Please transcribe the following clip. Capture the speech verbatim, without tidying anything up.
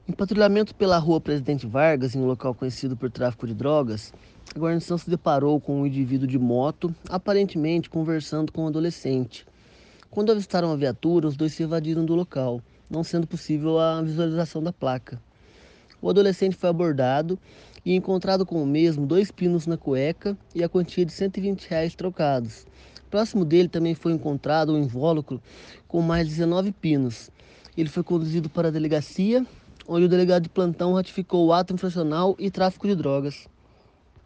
Em patrulhamento pela rua Presidente Vargas, em um local conhecido por tráfico de drogas, a guarnição se deparou com um indivíduo de moto, aparentemente conversando com um adolescente. Quando avistaram a viatura, os dois se evadiram do local, não sendo possível a visualização da placa. O adolescente foi abordado e encontrado com o mesmo dois pinos na cueca e a quantia de cento e vinte reais trocados. Próximo dele também foi encontrado um invólucro com mais dezenove pinos. Ele foi conduzido para a delegacia, onde o delegado de plantão ratificou o ato infracional e tráfico de drogas.